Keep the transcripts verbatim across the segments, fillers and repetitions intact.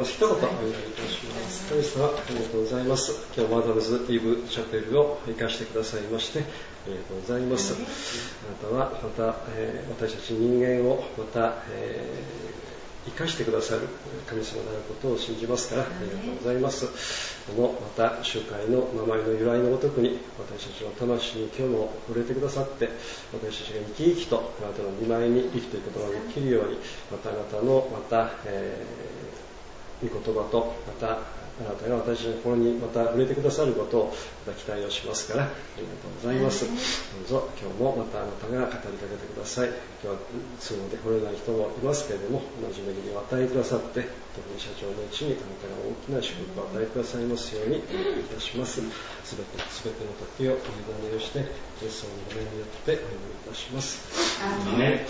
ます。一言お願いいたします。神様、ありがとうございます。今日マダムズ・イブ・チャペルを生かしてくださいましてありがとうございます。あなたはまた、えー、私たち人間をまた、えー生かしてくださる神様であることを信じますからありがとうございます。このまた集会の名前の由来のごとくに私たちの魂に今日も触れてくださって私たちが生き生きとあなたの御前に生きていくことができるようにまたあなたのまた、えー、御言葉とまたあなたが私の心にまた触れてくださることをまた期待をしますからありがとうございます。どうぞ今日もまたあなたが語りかけてください。今日は都合で来れない人もいますけれども同じ恵みを与えてくださって特に社長のうちにあなたが大きな祝福を与えてくださいますようにお願いいたします。すべてすべての時をお委ねをしてイエス様の名によってお祈りいたします。アーメン。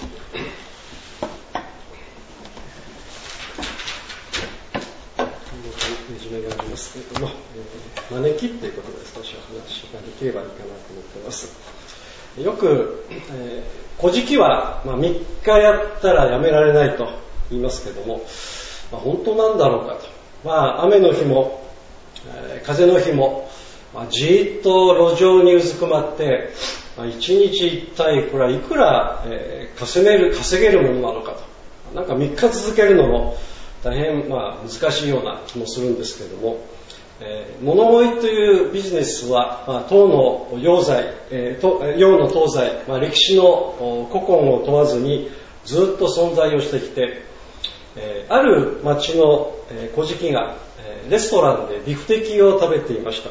いじめがありますけれども、えー、招きっていうことで少しお話ができればいいかなと思っています。よく、えー、古事記は、まあ、みっかやったらやめられないと言いますけれども、まあ、本当なんだろうかと、まあ、雨の日も、えー、風の日も、まあ、じーっと路上にうずくまって、まあ、一日一体これはいくら、えー、稼げる、稼げるものなのかと、なんかみっか続けるのも大変、まあ、難しいような気もするんですけれども、えー、物乞いというビジネスは、まあ、唐の洋材、えー、洋の東西、まあ、歴史の古今を問わずにずっと存在をしてきて、えー、ある町の、えー、小敷が、えー、レストランでビフテキを食べていました。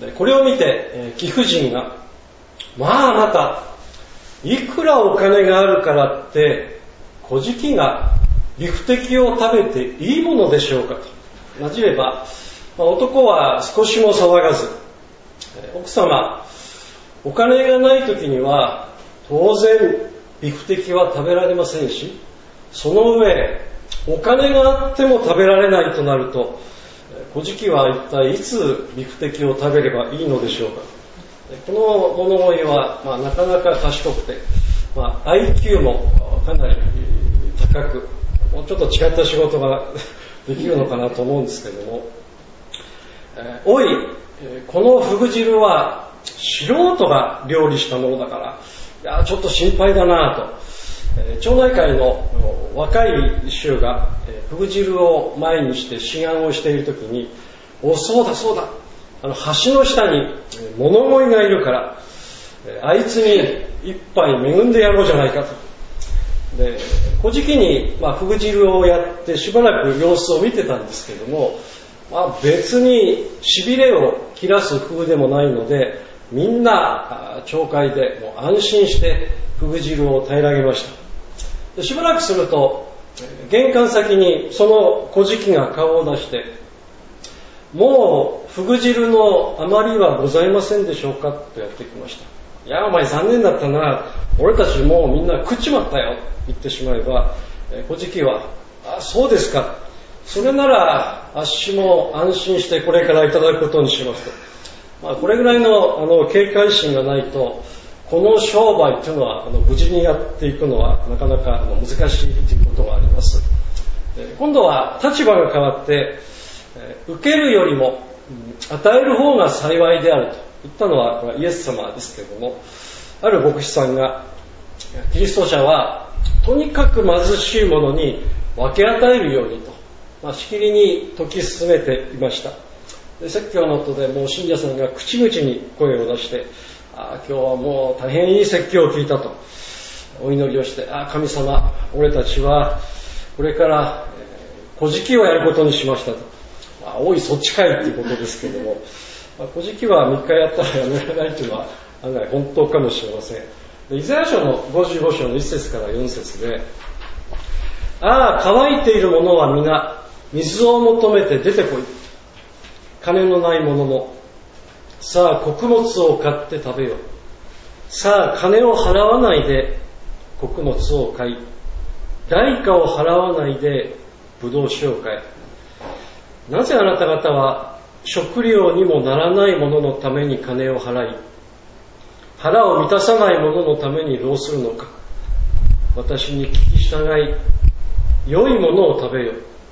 でこれを見て、えー、貴婦人が、まああなたいくらお金があるからって小敷がビフテキを食べていいものでしょうかとなじれば、まあ、男は少しも騒がず、奥様お金がない時には当然ビフテキは食べられませんし、その上お金があっても食べられないとなると小敷は一体いつビフテキを食べればいいのでしょうか。この物乞いは、まあ、なかなか賢くて、まあ、アイキュー もかなり高くもうちょっと違った仕事ができるのかなと思うんですけれども、えー、おい、このフグ汁は素人が料理したものだからいやちょっと心配だなと、えー、町内会の若い衆が、えー、フグ汁を前にして思案をしているときに、おそうだそうだ、あの橋の下に物乞いがいるから、えー、あいつに一杯恵んでやろうじゃないかと。で小敷に、まあ、フグ汁をやってしばらく様子を見てたんですけども、まあ、別にしびれを切らすフグでもないのでみんな町会でもう安心してフグ汁を平らげました。でしばらくすると玄関先にその小敷が顔を出して、もうフグ汁の余りはございませんでしょうかとやってきました。いやお前残念だったな、俺たちもうみんな食っちまったよと言ってしまえば、小敷はあそうですか、それならあっしも安心してこれからいただくことにしますと、まあ、これぐらい の, あの警戒心がないとこの商売というのはあの無事にやっていくのはなかなかあの難しいということがあります。今度は立場が変わって、受けるよりも与える方が幸いであると言ったのはイエス様ですけれども、ある牧師さんがキリスト者はとにかく貧しい者に分け与えるようにと、まあ、しきりに説き進めていました。で説教の後でもう信者さんが口々に声を出して、あ今日はもう大変いい説教を聞いたとお祈りをして、あ神様俺たちはこれから小敷をやることにしましたと、まあ、おいそっちかいっていうことですけども、まあ、小敷はみっかやったらやめられないというのは案外本当かもしれません。でイザヤ書のごじゅうご章のいち節からよん節で、ああ乾いている者は皆水を求めて出てこい、金のない者もさあ穀物を買って食べよう、さあ金を払わないで穀物を買い、代価を払わないでブドウ酒を買え。なぜあなた方は食料にもならないもののために金を払い、腹を満たさないもののために労するのか。私に聞き従い良いものを食べよう、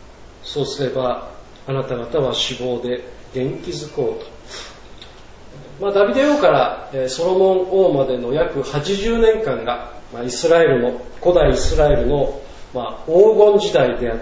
そうすればあなた方は死亡で元気づこうと。まあ、ダビデ王からソロモン王までの約はちじゅうねんかんが、まあ、イスラエルの古代イスラエルの、まあ、黄金時代であって、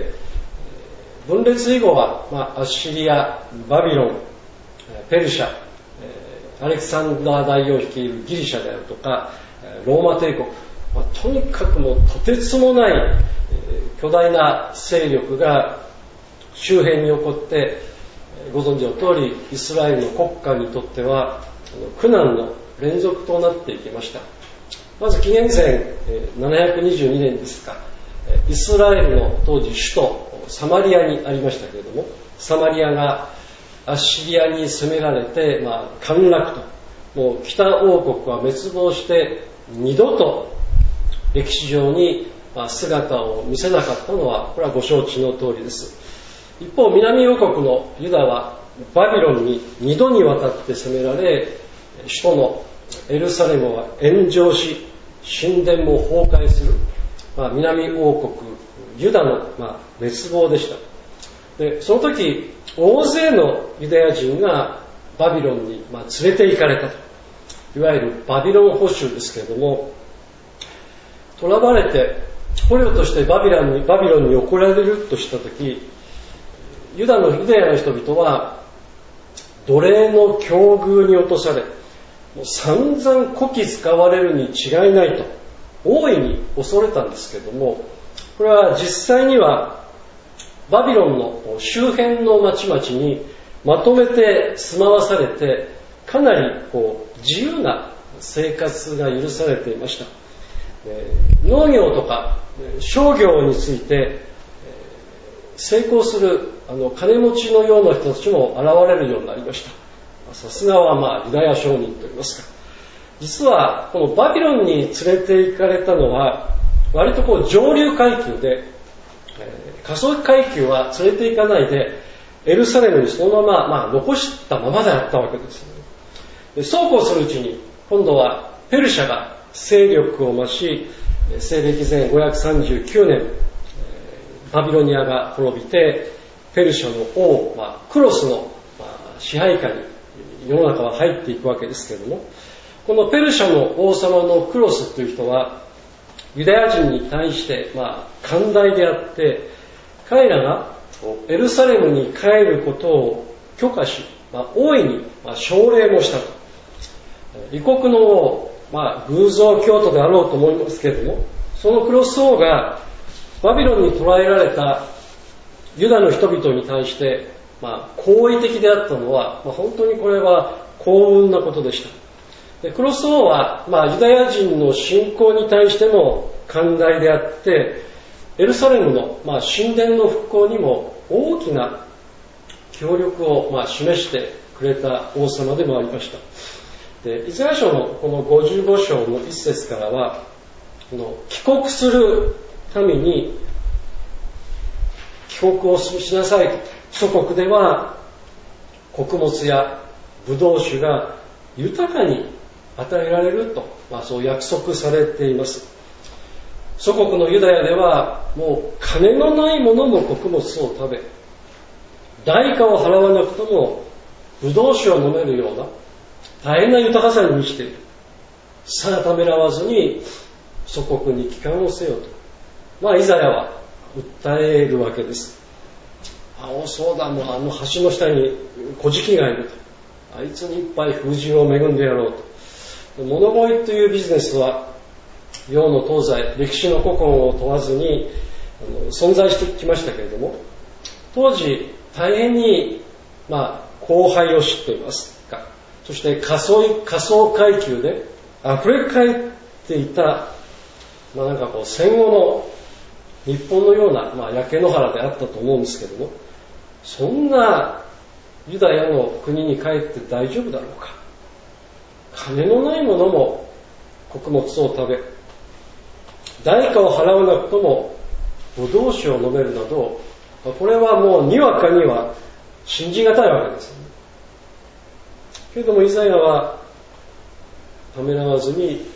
分裂以後は、まあ、アッシリア、バビロン、ペルシャ、アレクサンダー大王率いるギリシャであるとかローマ帝国、まあ、とにかくもうとてつもない巨大な勢力が周辺に起こって、ご存知の通りイスラエルの国家にとっては苦難の連続となっていきました。まず紀元前ななひゃくにじゅうにねんですか、イスラエルの当時首都サマリアにありましたけれども、サマリアがアッシリアに攻められて、まあ、陥落と、もう北王国は滅亡して二度と歴史上に姿を見せなかったのはこれはご承知の通りです。一方南王国のユダはバビロンに二度にわたって攻められ、首都のエルサレムは炎上し神殿も崩壊する、まあ、南王国ユダの、まあ、滅亡でした。でその時大勢のユダヤ人がバビロンに、まあ、連れて行かれたと、いわゆるバビロン捕囚ですけれども、囚われて捕虜としてバビロンにバビロンに送られるとした時、ユダのユダヤの人々は奴隷の境遇に落とされ、もう散々こき使われるに違いないと大いに恐れたんですけれども、これは実際にはバビロンの周辺の町々にまとめて住まわされて、かなりこう自由な生活が許されていました。農業とか商業について成功するあの金持ちのような人たちも現れるようになりました。さすがはまあユダヤ商人といいますか。実はこのバビロンに連れて行かれたのは割とこう上流階級で、えー、下層階級は連れて行かないでエルサレムにそのまま、まあ、残したままであったわけですね。でそうこうするうちに今度はペルシャが勢力を増し、西暦前ごひゃくさんじゅうきゅうねんバビロニアが滅びてペルシャの王、まあ、クロスの、まあ、支配下に世の中は入っていくわけですけれども、このペルシャの王様のクロスという人はユダヤ人に対して、まあ、寛大であって、彼らがエルサレムに帰ることを許可し、まあ、大いに、まあ、奨励もしたと。異国の王、まあ、偶像教徒であろうと思いますけれども、そのクロス王がバビロンに捕らえられたユダの人々に対して、まあ、好意的であったのは、まあ、本当にこれは幸運なことでした。でクロス王は、まあ、ユダヤ人の信仰に対しても寛大であって、エルサレムの、まあ、神殿の復興にも大きな協力を、まあ、示してくれた王様でもありました。でイザヤ書のこのごじゅうご章の一節からは、この帰国する民に帰国をしなさいと、祖国では穀物やブドウ酒が豊かに与えられると、まあ、そう約束されています。祖国のユダヤではもう金のない者も穀物を食べ、代価を払わなくともブドウ酒を飲めるような大変な豊かさに満ちている。さあためらわずに祖国に帰還をせよと、まあイザヤは訴えるわけです。あおそうだ、もうあの橋の下に小敷がいると、あいつにいっぱい風神を恵んでやろうと。物乞いというビジネスは洋の東西歴史の古今を問わずにあの存在してきましたけれども、当時大変に、まあ、荒廃を知っていますか、そして仮想、仮想階級で溢れ返っていた、まあ、なんかこう戦後の日本のような、まあ、焼け野原であったと思うんですけども、そんなユダヤの国に帰って大丈夫だろうか。金のない者も穀物を食べ、代価を払わなくともブドウ酒を飲めるなど、これはもうにわかには信じがたいわけですよね。けれどもイザヤはためらわずに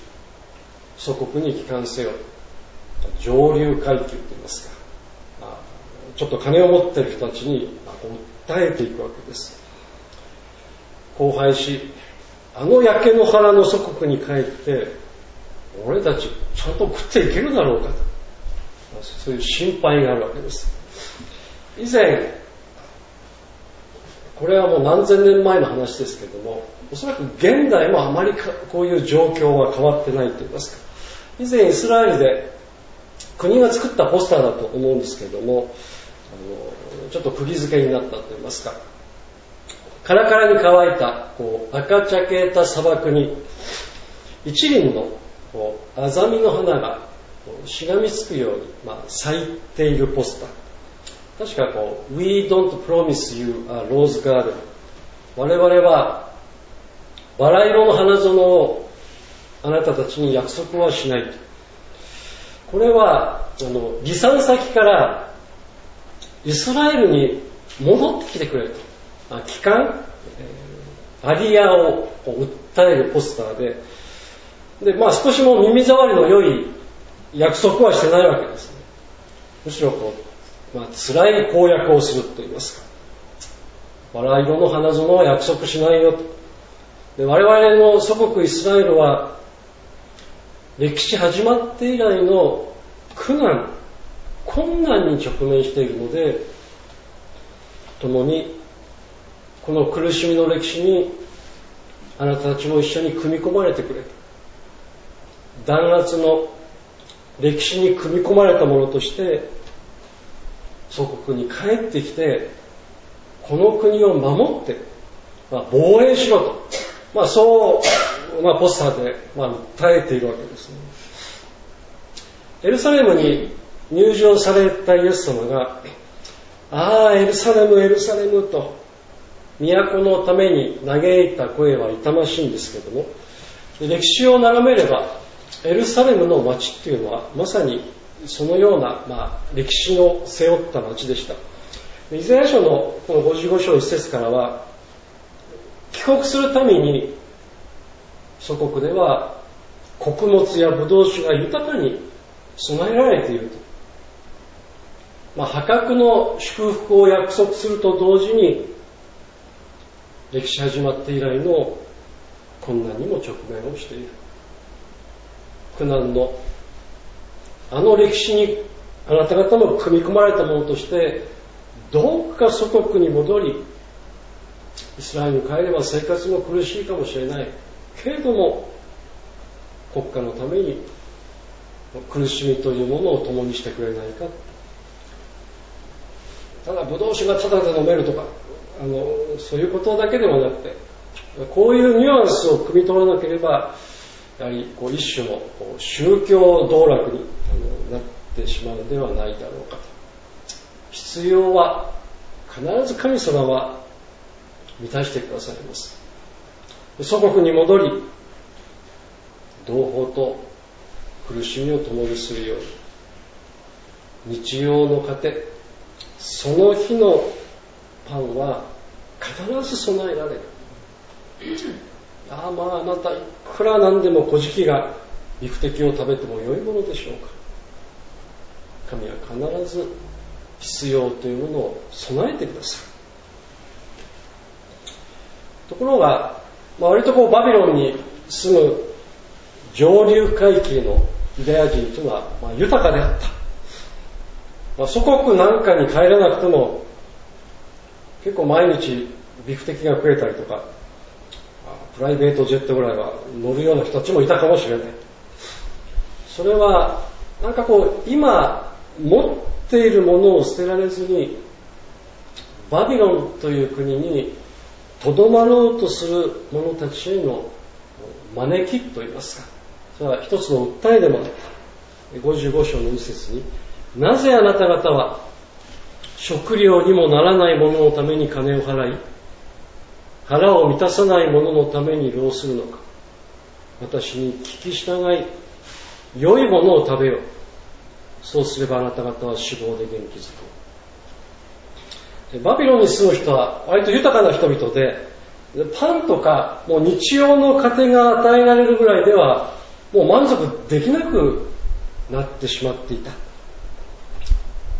祖国に帰還せよ、上流階級といいますか、まあ、 ちょっと金を持っている人たちに訴えていくわけです。荒廃し、あの焼け野原の祖国に帰って俺たちちゃんと食っていけるだろうかと、そういう心配があるわけです。以前、これはもう何千年前の話ですけれども、おそらく現代もあまりこういう状況は変わってないと言いますか、以前イスラエルで国が作ったポスターだと思うんですけれども、あのちょっと釘付けになったと言いますか、カラカラに乾いたこう赤茶けた砂漠に一輪のこうアザミの花がしがみつくように、まあ、咲いているポスター。確かこう We don't promise you a rose garden、 我々はバラ色の花園をあなたたちに約束はしないと。これはあの離散先からイスラエルに戻ってきてくれと、帰還、えー、アリアを訴えるポスターで、で、まあ、少しも耳障りの良い約束はしてないわけですね。むしろこう、まあ、辛い公約をすると言いますか、バラ色の花園は約束しないよと。で、我々の祖国イスラエルは歴史始まって以来の苦難、困難に直面しているので、共にこの苦しみの歴史にあなたたちも一緒に組み込まれてくれ。弾圧の歴史に組み込まれたものとして祖国に帰ってきて、この国を守って、まあ、防衛しろと、まあ、そう、まあ、ポスターで、まあ、訴えているわけですね。エルサレムに入場されたイエス様が、ああエルサレムエルサレムと都のために嘆いた声は痛ましいんですけれども、歴史を眺めればエルサレムの町っていうのはまさにそのような、まあ、歴史を背負った町でした。イザヤ書のこのごじゅうご章いち節からは、帰国するために祖国では穀物やブドウ酒が豊かに備えられていると、まあ、破格の祝福を約束すると同時に、歴史始まって以来の困難にも直面をしている。苦難のあの歴史にあなた方も組み込まれたものとして、どうか祖国に戻り、イスラエルに帰れば生活も苦しいかもしれないけれども、国家のために苦しみというものを共にしてくれないか。ただブドウ酒がタダで飲めるとか、あのそういうことだけではなくて、こういうニュアンスを汲み取らなければ、やはりこう一種のこう宗教道楽にあのなってしまうのではないだろうかと。必要は必ず神様は満たしてくださいます。祖国に戻り、同胞と苦しみを共にするように、日曜の糧、その日のパンは必ず備えられる。ああ、まああなたいくらなんでも小じが肉的を食べても良いものでしょうか。神は必ず必要というものを備えてください。ところが、まあ、割とこうバビロンに住む上流階級のユダヤ人というのは、まあ、豊かであった。まあ、祖国なんかに帰らなくても結構毎日ビフテキが食えたりとか、プライベートジェットぐらいは乗るような人たちもいたかもしれない。それはなんかこう今持っているものを捨てられずに、バビロンという国にとどまろうとする者たちへの招きといいますか、それは一つの訴えでもあった。ごじゅうご章の一節に、なぜあなた方は食料にもならないもののために金を払い、腹を満たさないもののために労するのか。私に聞き従い、良いものを食べよう。そうすればあなた方は死亡で元気づく。バビロンに住む人は割と豊かな人々で、パンとかもう日用の糧が与えられるぐらいではもう満足できなくなってしまっていた。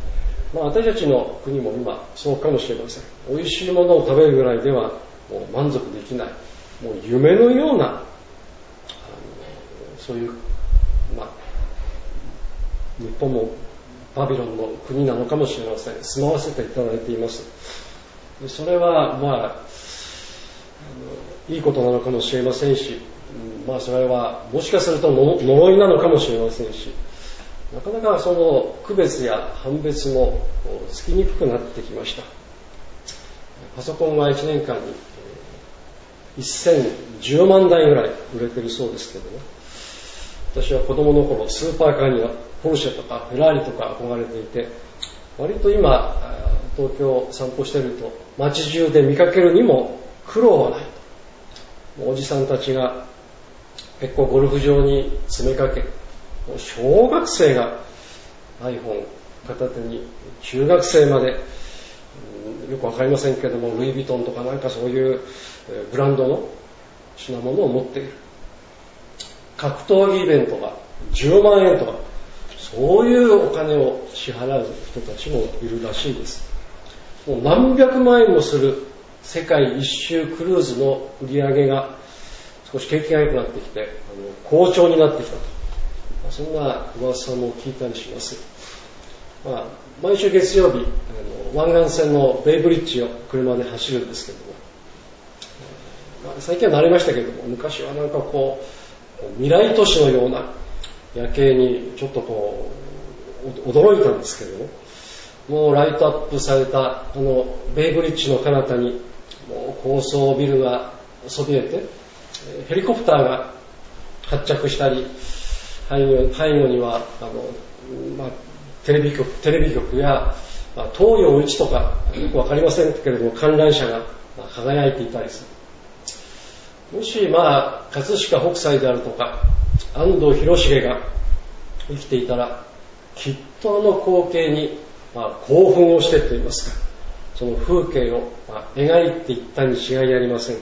まあ、私たちの国も今そうかもしれません。美味しいものを食べるぐらいではもう満足できない、もう夢のようなあのそういう、まあ、日本もバビロンの国なのかもしれません。住まわせていただいています。でそれはまあ、あのいいことなのかもしれませんし、まあそれはもしかすると呪いなのかもしれませんし、なかなかその区別や判別もつきにくくなってきました。パソコンはいちねんかんにせんじゅうまんだいぐらい売れてるそうですけどね、私は子供の頃スーパーカーにはポルシェとかフェラーリとか憧れていて、割と今東京を散歩していると街中で見かけるにも苦労はない。おじさんたちが結構ゴルフ場に詰めかけ、小学生が iPhone 片手に中学生まで、よくわかりませんけどもルイ・ヴィトンとかなんかそういうブランドの品物を持っている。格闘技イベントがじゅうまんえんとか、そういうお金を支払う人たちもいるらしいです。もう何百万円もする世界一周クルーズの売り上げが少し景気が良くなってきて、あの好調になってきたと、そんな噂も聞いたりします。まあ、毎週月曜日あの湾岸線のベイブリッジを車で走るんですけども、まあ、最近は慣れましたけども、昔はなんかこう未来都市のような夜景にちょっとこう驚いたんですけども、もうライトアップされたあのベイブリッジの彼方にもう高層ビルがそびえて、ヘリコプターが発着したり、背後、背後にはあの、まあ、テレビ局、テレビ局や、まあ、東洋一とかよくわかりませんけれども観覧車が輝いていたりする。もしまあ葛飾北斎であるとか安藤広重が生きていたら、きっとあの光景に、まあ、興奮をしてといいますか、その風景を、まあ、描いていったに違いありません。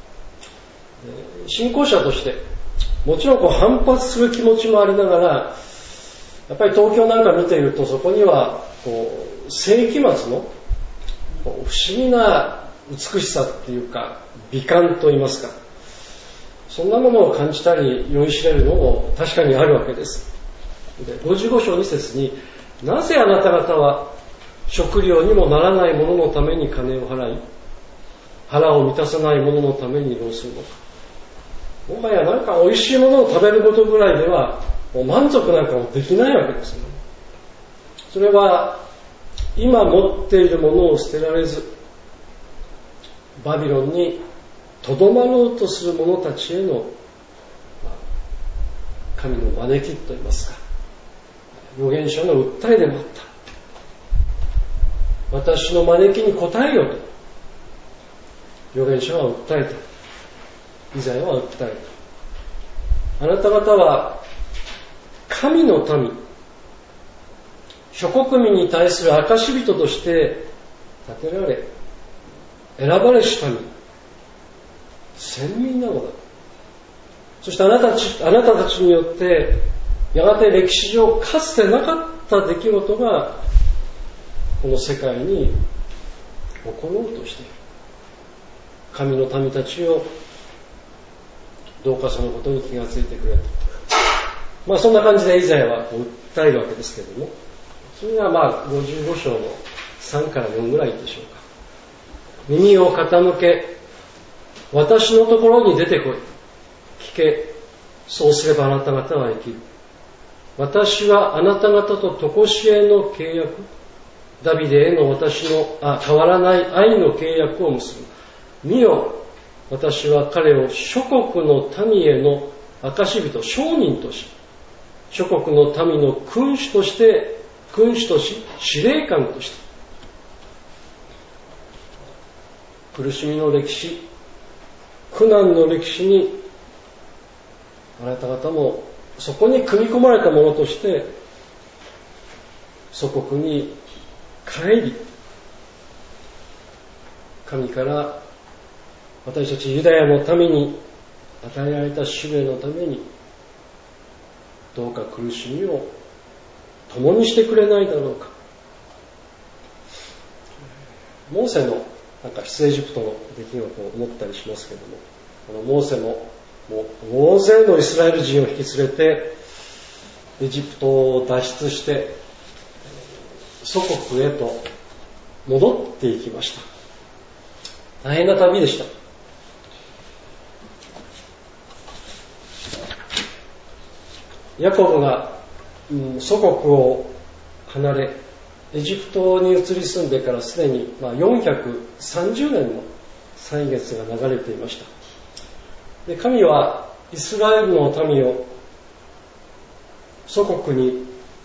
信仰者としてもちろんこう反発する気持ちもありながら、やっぱり東京なんか見ていると、そこにはこう世紀末の不思議な美しさっていうか美観といいますか、そんなものを感じたり酔いしれるのも確かにあるわけです。でごじゅうご章に節に、なぜあなた方は食料にもならないもののために金を払い、腹を満たさないもののために労するのか。もはやなんか美味しいものを食べることぐらいではもう満足なんかもできないわけですね。それは今持っているものを捨てられず、バビロンにとどまろうとする者たちへの神の招きといいますか、預言者の訴えでもあった。私の招きに応えよと預言者は訴えた。イザヤは訴えた。あなた方は神の民、諸国民に対する証人として立てられ、選ばれし民、先民なのだ。そしてあなたたち、あなたたちによってやがて歴史上かつてなかった出来事がこの世界に起ころうとしている。神の民たちをどうかそのことに気がついてくれと、まあそんな感じでイザヤは訴えるわけですけれども、それがまあごじゅうご章のさんからよんぐらいでしょうか。耳を傾け、私のところに出てこい。聞け、そうすればあなた方は生きる。私はあなた方と常しえの契約、ダビデへの私のあ変わらない愛の契約を結ぶ。見よ、私は彼を諸国の民への証人、証人とし、諸国の民の君主として、君主とし、司令官として、苦しみの歴史、苦難の歴史に、あなた方もそこに組み込まれたものとして、祖国に帰り、神から私たちユダヤの民に与えられた使命のために、どうか苦しみを共にしてくれないだろうか。 モーセのなんか出エジプトの出来事を思ったりしますけれども、このモーセももう大勢のイスラエル人を引き連れてエジプトを脱出して祖国へと戻っていきました。大変な旅でした。ヤコブが、うん、祖国を離れエジプトに移り住んでからすでに、まあ、よんひゃくさんじゅうねんの歳月が流れていました。で、神はイスラエルの民を祖国に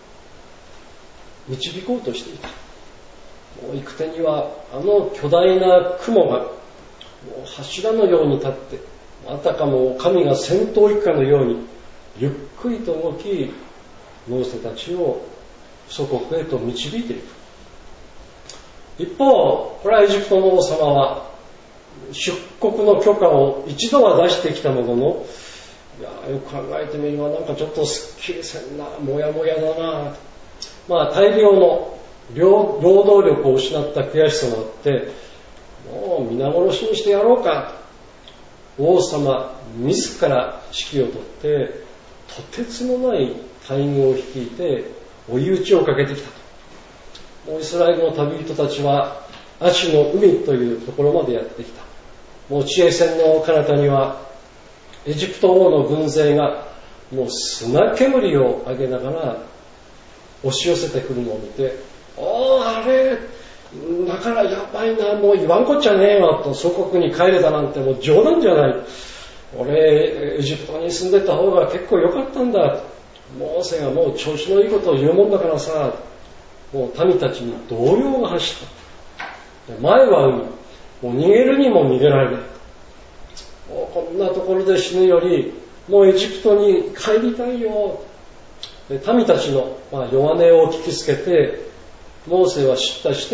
導こうとしていた。もう行く手にはあの巨大な雲がもう柱のように立って、あたかも神が戦闘一家のようにゆっくりと動き、モーセたちを祖国へと導いていく。一方、これはエジプトの王様は出国の許可を一度は出してきたものの、いやよく考えてみればなんかちょっとすっきりせんな、もやもやだな。まあ大量の労働力を失った悔しさがあって、もう皆殺しにしてやろうか。王様自ら指揮を取って、とてつもない大軍を率いて追い打ちをかけてきたと。もうイスラエルの旅人たちはアシュの海というところまでやってきた。もう地平線の彼方にはエジプト王の軍勢がもう砂煙を上げながら押し寄せてくるのを見て、おーあれだからやばいな、もう言わんこっちゃねえよと、祖国に帰れたなんてもう冗談じゃない。俺エジプトに住んでた方が結構良かったんだ。モーセがもう調子のいいことを言うもんだからさ、もう民たちに動揺が走った。前は海、もう逃げるにも逃げられない。もうこんなところで死ぬよりもうエジプトに帰りたいよ。で民たちの、まあ、弱音を聞きつけて、モーセは叱咤して、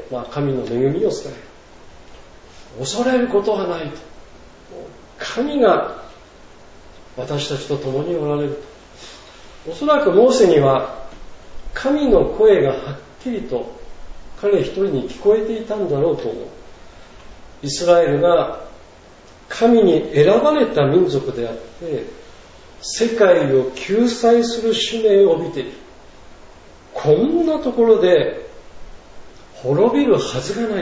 まあ、神の恵みを伝える。恐れることはないと。神が私たちと共におられると。おそらくモーセには神の声がはっきりと彼一人に聞こえていたんだろうと思う。イスラエルが神に選ばれた民族であって、世界を救済する使命を帯びている。こんなところで滅びるはずがない。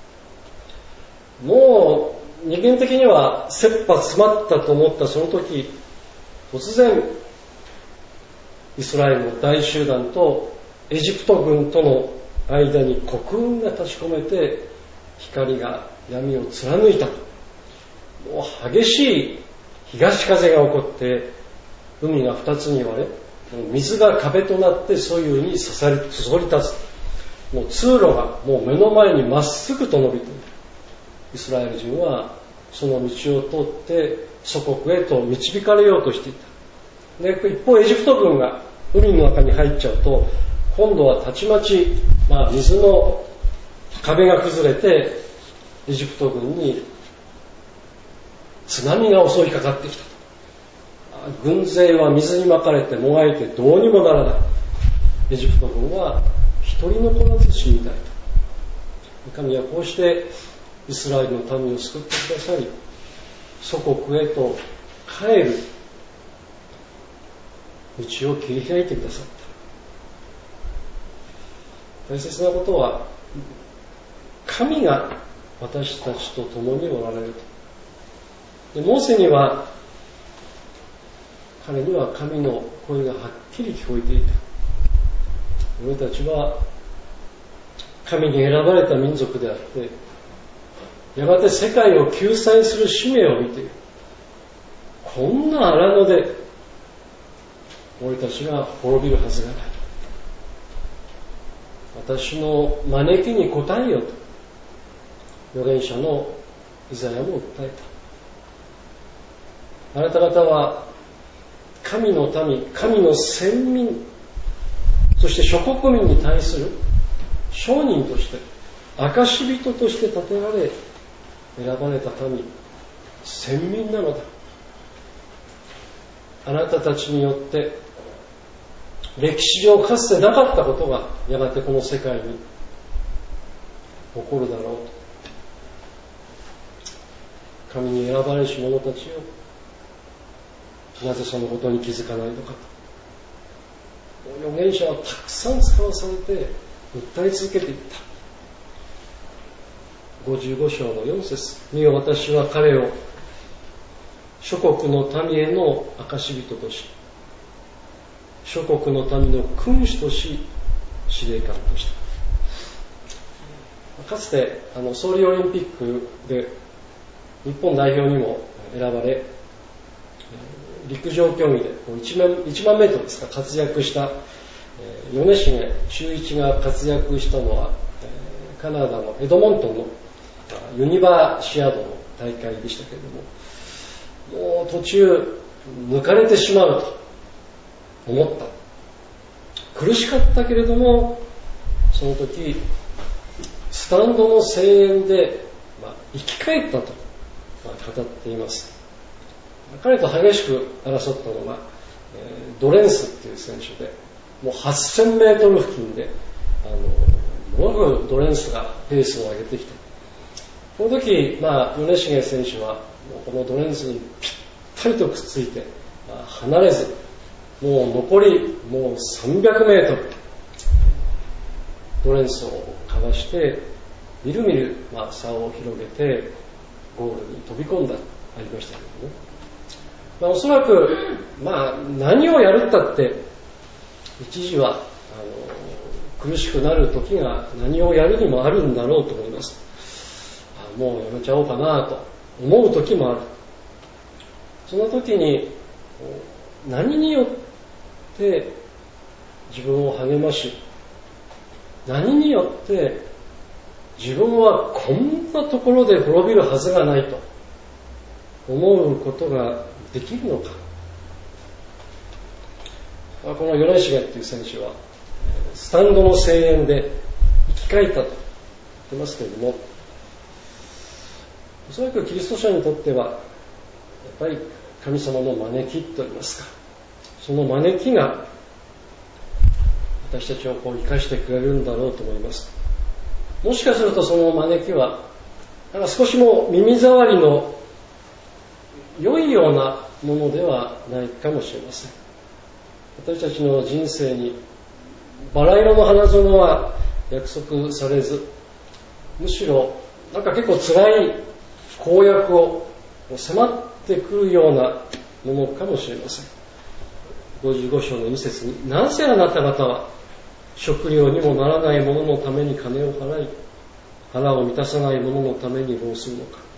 もう人間的には切羽詰まったと思ったその時、突然イスラエルの大集団とエジプト軍との間に黒雲が立ち込めて、光が闇を貫いた。もう激しい東風が起こって海が二つに割れ、水が壁となって左右にそそり立つ。もう通路がもう目の前にまっすぐと伸びている。イスラエル人はその道を通って祖国へと導かれようとしていた。で一方エジプト軍が海の中に入っちゃうと、今度はたちまち、まあ、水の壁が崩れてエジプト軍に津波が襲いかかってきた。軍勢は水に巻かれてもがいてどうにもならない。エジプト軍は一人残らず死にたいと。神はこうしてイスラエルの民を救ってくださり、祖国へと帰る道を切り開いてくださった。大切なことは、神が私たちと共におられると。でモーセには、彼には神の声がはっきり聞こえていた。俺たちは神に選ばれた民族であって、やがて世界を救済する使命を見ている。こんな荒野で俺たちが滅びるはずがない。私の招きに応えよと預言者のイザヤも訴えた。あなた方は神の民、神の先民、そして諸国民に対する証人として、証人として立てられ選ばれた民、先民なのだ。あなたたちによって歴史上かつてなかったことがやがてこの世界に起こるだろうと。神に選ばれし者たちをなぜそのことに気づかないのかと。預言者はたくさん使わされて訴え続けていった。ごじゅうご章のよん節、見よ私は彼を諸国の民への証人とし、諸国の民の君主とし、司令官とした。かつてあのソウルオリンピックで日本代表にも選ばれ、陸上競技でいちまんメートルですか活躍した米重忠一が活躍したのはカナダのエドモントンのユニバーシアードの大会でしたけれども、もう途中抜かれてしまうと思った。苦しかったけれども、その時スタンドの声援で、まあ、生き返ったと、まあ、語っています。彼と激しく争ったのが、えー、ドレンスっていう選手で、もうはっせんメートル付近であのものすごくドレンスがペースを上げてきて、この時、まあ、米重選手はこのドレンスにぴったりとくっついて、まあ、離れず、もう残りもうさんびゃくメートルドレンスをかわしてみるみる、まあ、差を広げてゴールに飛び込んだありましたけどね、まあ、おそらく、まあ、何をやるったって一時はあの苦しくなる時が何をやるにもあるんだろうと思います。あ、もうやめちゃおうかなと思う時もある。その時に何によって自分を励まし、何によって自分はこんなところで滅びるはずがないと思うことができるのか。この米重っていう選手はスタンドの声援で生き返ったと言ってますけれども、おそらくキリスト者にとってはやっぱり神様の招きといいますか、その招きが私たちをこう生かしてくれるんだろうと思います。もしかするとその招きはなんか少しも耳障りの良いようなものではないかもしれません。私たちの人生にバラ色の花園は約束されず、むしろなんか結構辛い公約を迫ってくるようなものかもしれません。ごじゅうご章のに節に、なぜあなた方は食料にもならないもののために金を払い、腹を満たさないもののために労するのか。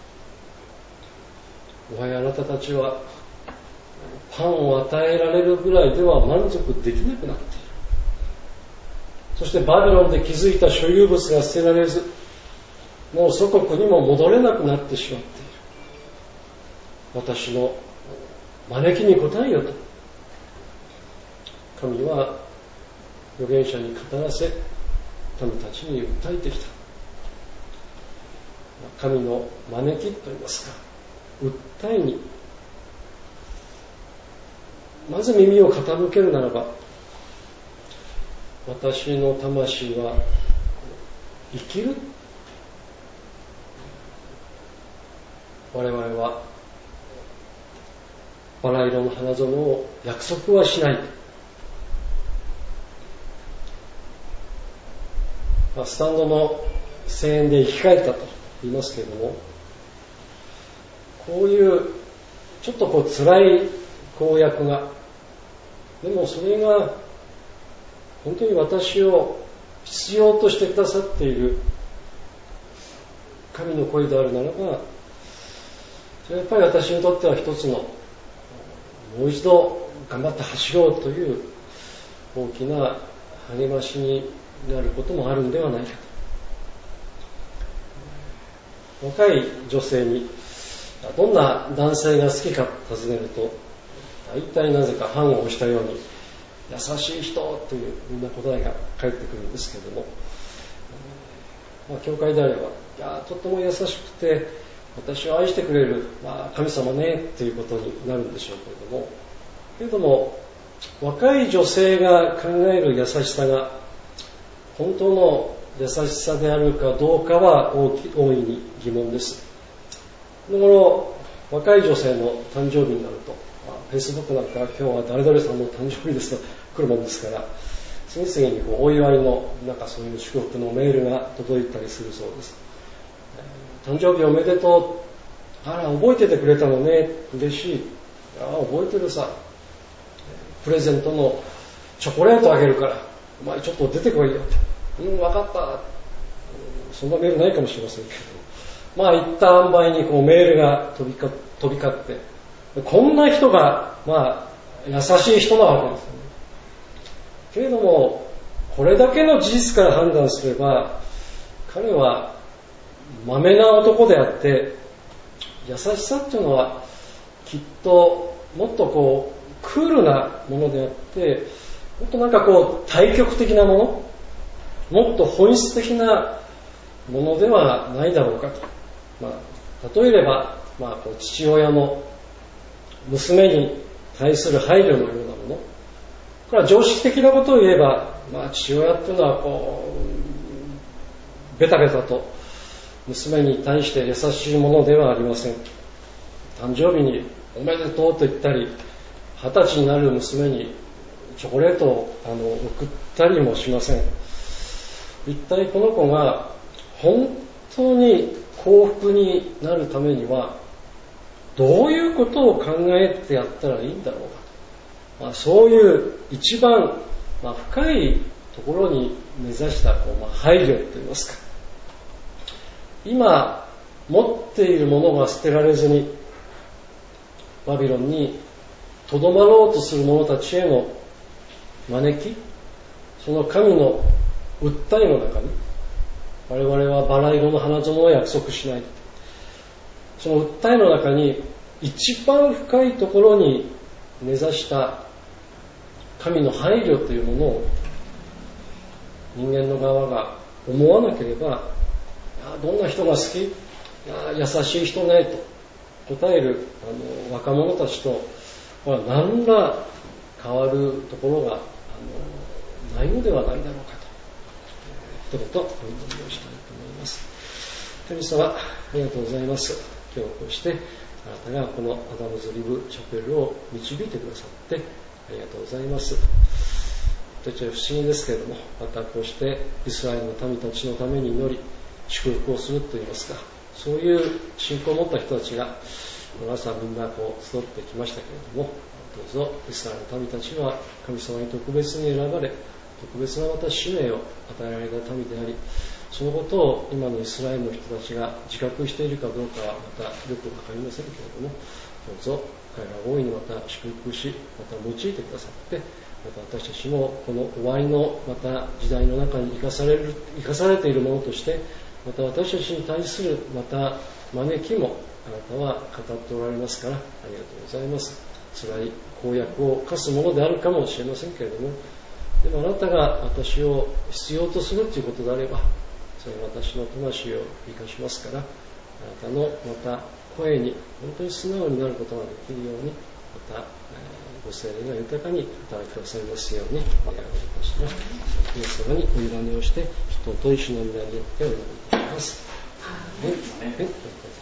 もはやあなたたちはパンを与えられるぐらいでは満足できなくなっている。そしてバビロンで築いた所有物が捨てられず、もう祖国にも戻れなくなってしまっている。私の招きに応えよと神は預言者に語らせ、民たちに訴えてきた。神の招きといいますか、訴えにまず耳を傾けるならば、私の魂は生きる。我々はバラ色の花園を約束はしない。まあ、スタンドの声援で生き返ったと言いますけれども、こういうちょっとこう辛い公約が、でもそれが本当に私を必要としてくださっている神の声であるならば、それはやっぱり私にとっては一つのもう一度頑張って走ろうという大きな励ましになることもあるんではないかと。若い女性にどんな男性が好きか尋ねると、大体なぜか判を押したように優しい人というみんな答えが返ってくるんですけれども、まあ、教会であれば、いやとっても優しくて私を愛してくれる、まあ、神様ねということになるんでしょうけれども、けれども若い女性が考える優しさが本当の優しさであるかどうかは大き大いに疑問です。この若い女性の誕生日になると、フェイスブックなんか今日は誰々さんの誕生日ですと来るもんですから、次々にこうお祝いのなんかそういう祝福のメールが届いたりするそうです。誕生日おめでとう、あら覚えててくれたのね、嬉しい、あ覚えてるさ、プレゼントのチョコレートあげるからお前ちょっと出てこいよって、うん分かった、そんなメールないかもしれませんけど、まあいった塩梅にこうメールが飛びか飛び交って、こんな人がまあ優しい人なわけですよね。けれどもこれだけの事実から判断すれば、彼はまめな男であって、優しさっていうのはきっともっとこうクールなものであって、もっとなんかこう対極的なもの、もっと本質的なものではないだろうかと。まあ、例えれば、まあ、こう父親の娘に対する配慮のようなもの、これは常識的なことを言えば、まあ、父親っていうのはこうベタベタと娘に対して優しいものではありません。誕生日におめでとうと言ったり、二十歳になる娘にチョコレートをあの送ったりもしません。一体この子が本当に幸福になるためにはどういうことを考えてやったらいいんだろうかと、まあ、そういう一番、まあ、深いところに目指したこう、まあ、配慮といいますか、今持っているものが捨てられずにバビロンにとどまろうとする者たちへの招き、その神の訴えの中に、我々はバラ色の花園を約束しない。その訴えの中に一番深いところに根ざした神の配慮というものを人間の側が思わなければ、どんな人が好き、優しい人ねと答えるあの若者たちと何ら変わるところがあのないのではないだろうかと、一言お祈りをしたいと思います。神様、ありがとうございます。今日こうしてあなたがこのアダムズリブチャペルを導いてくださってありがとうございます。私たちは不思議ですけれども、またこうしてイスラエルの民たちのために祈り祝福をするといいますか、そういう信仰を持った人たちが皆さんみんなこう集ってきましたけれども、どうぞイスラエルの民たちは神様に特別に選ばれ、特別なまた使命を与えられた民であり、そのことを今のイスラエルの人たちが自覚しているかどうかはまたよくわかりませんけれども、どうぞ彼らを大いにまた祝福し、また用いてくださって、また私たちもこの終わりのまた時代の中に生かされる生かされているものとして、また私たちに対するまた招きもあなたは語っておられますから、ありがとうございます。辛い公約を課すものであるかもしれませんけれども、でもあなたが私を必要とするということであれば、それは私の魂を生かしますから、あなたのまた声に本当に素直になることができるように、また、えー、ご聖霊が豊かに働きくださいますようにお願いいたします。イエス様にお委ねをして、人と一緒の皆によってお願いいたします。はい。